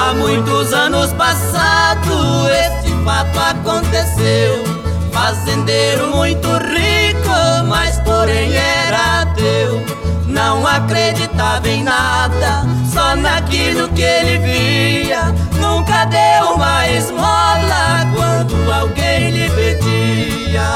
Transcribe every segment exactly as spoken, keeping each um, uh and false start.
Há muitos anos passados este fato aconteceu. Fazendeiro muito rico, mas porém era ateu. Não acreditava em nada, só naquilo que ele via. Nunca deu uma esmola quando alguém lhe pedia.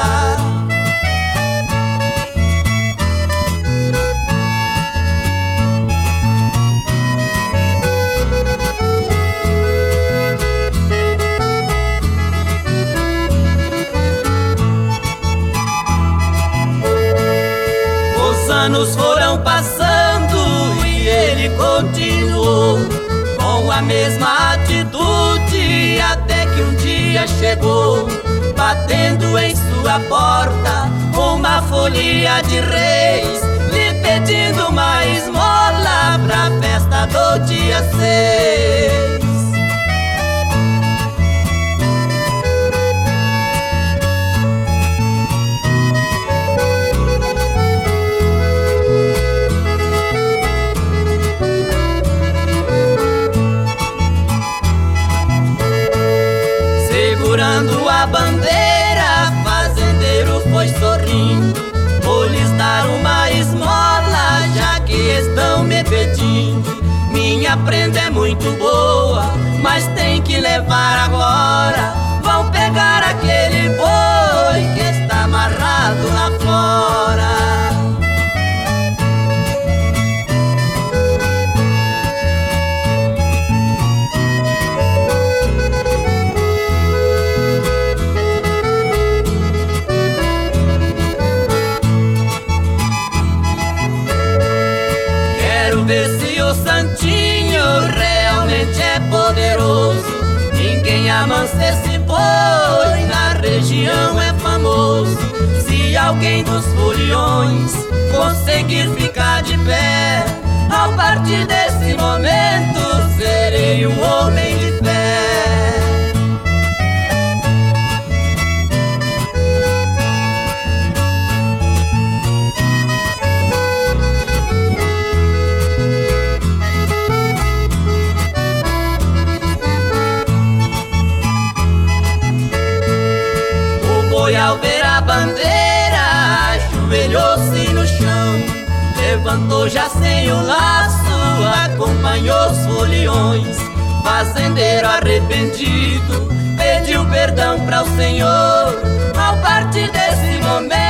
Os anos foram passando e ele continuou com a mesma atitude, até que um dia chegou, batendo em sua porta, uma folia de reis, lhe pedindo uma esmola pra festa do dia seis. Segurando a bandeira, fazendeiro foi sorrindo. Vou lhes dar uma esmola, já que estão me pedindo. Minha prenda é muito boa, mas tem que levar agora. Vão pegar aquele boi que está amarrado lá fora. Ver se o santinho realmente é poderoso. Ninguém amansa esse boi, na região é famoso. Se alguém dos foliões conseguir ficar de pé, a partir desse momento serei um homem de fé. Ao ver a bandeira, ajoelhou-se no chão, levantou já sem o laço, acompanhou os foliões. Fazendeiro arrependido pediu perdão para o Senhor. A partir desse momento